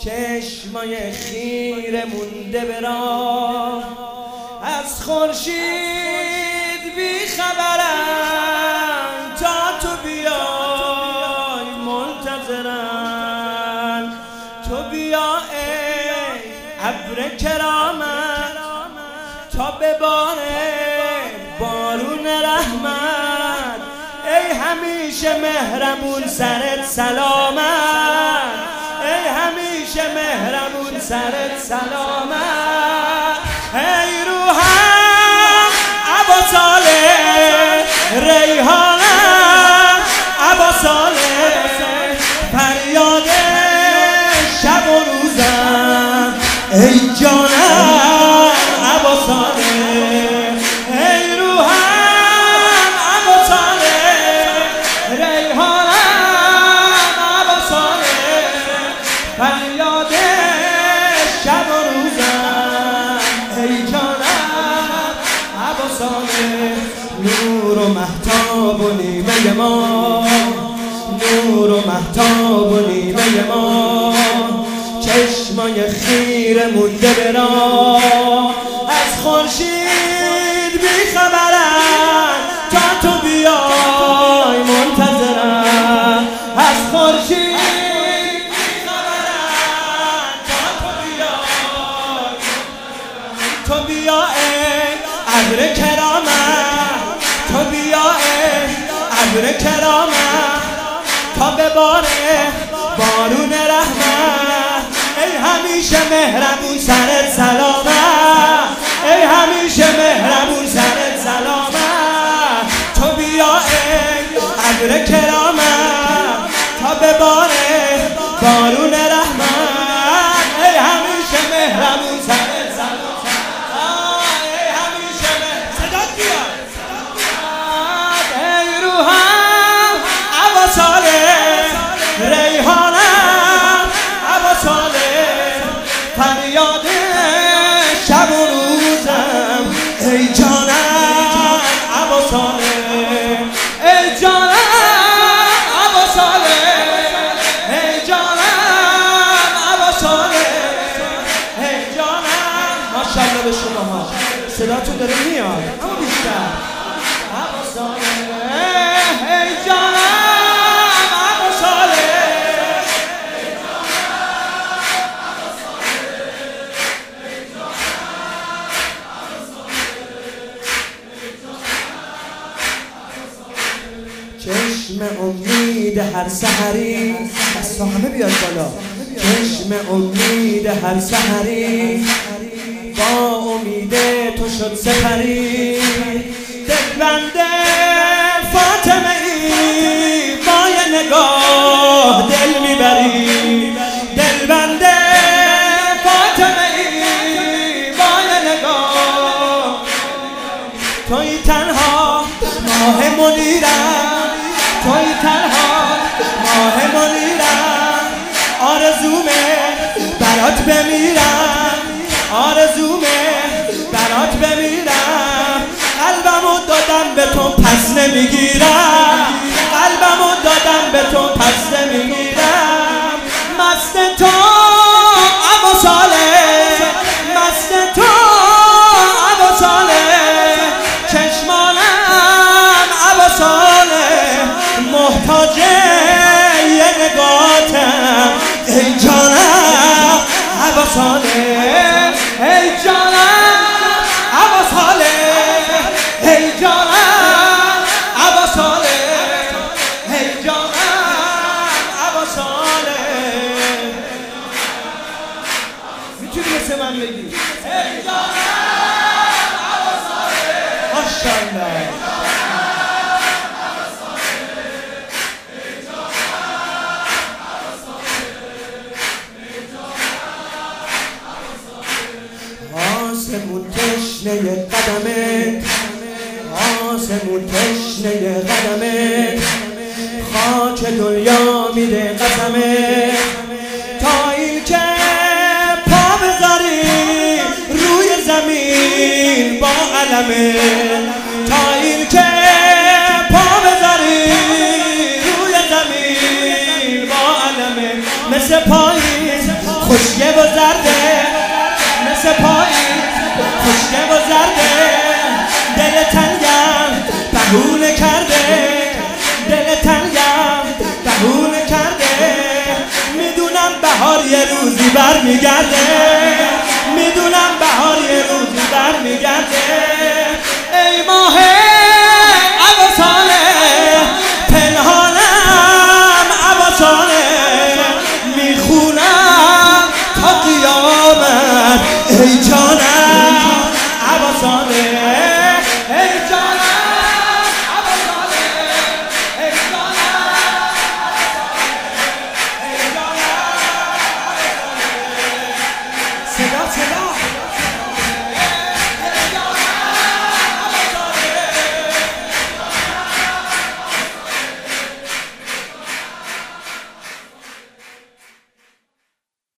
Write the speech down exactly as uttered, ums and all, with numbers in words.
چشمای خیره مونده به راه، از خورشید بی خبرن تا تو بیای منتظرن. تو بیا ای ابر کرامت تا بباره بارون رحمت، ای همیشه مهربون سرت سلامت، ای همیشه مهربون سرت سلامت. ای روحم ابا صالح ریحانم ابا صالح، فریاد شب و روزم ای جانم ابا صالح. ای روحم ابا صالح ریحانم ابا صالح، فریاد شب و روزم ای جانم ابا صالح. نور و مهتاب و نیمه ما، نور و مهتاب و نیمه ما، چشمای خیره مونده به راه، از خورشید بی خبرن تا تو بیای منتظرن. از خورشید بی خبرن تا تو بیای، تو بیا ای ابر کرامت، تو بیا ای ابر کرامت تا بباره بارون رحمت، ای همیشه مهربون سرت سلامت، ای همیشه مهربون سرت سلامت. تو بیا ای ابر کرامت تا بباره بارون رحمت، ای همیشه مهربون سرت سلامت، ای همیشه مهربون. صدات بیاد. ای روحم ابا صالح ریحانم ابا صالح، فریاد شب و روزم ای جانم ابا صالح، ای جانم ابا صالح، ای جانم ابا صالح، ای جانم. ماشاءالله به شما ها، صداتون داره میاد اما بیشتر. ابا صالح ای جانم ابا صالح، چشم امید هر سحری، از تا همه بیاد بالا. چشم امید هر سحری با امید تو شد سپری، دلبند فاطمه ای با یه نگاه دل میبری، دلبند فاطمه ای با یه نگاه. توی تنها ماه منیرم، توی تنها ماه منیرم، آرزومه برات بمیرم، آرزومه برات بمیرم. قلبمو دادم به تو پس نمیگیرم، قلبمو دادم به تو پس نمیگیرم. مست تو ابا صالح، مست تو ابا صالح، چشمانم ابا صالح، محتاج یه نگاتم ای جانم ابا صالح، ای جانم ابا صالح، ای جانم ابا صالح، ای جانم ابا صالح. میتونی مثل من بگی ای جانم ابا صالح؟ ماشاءالله. آسمون تشنه قدمت، آسمون تشنه قدمت، خاک دنیا میده قسمت، تا این که پا بذاری روی زمین با علمت، تا این که پا بذاری روی زمین با علمت، مثل پاییز خوش بر میگرده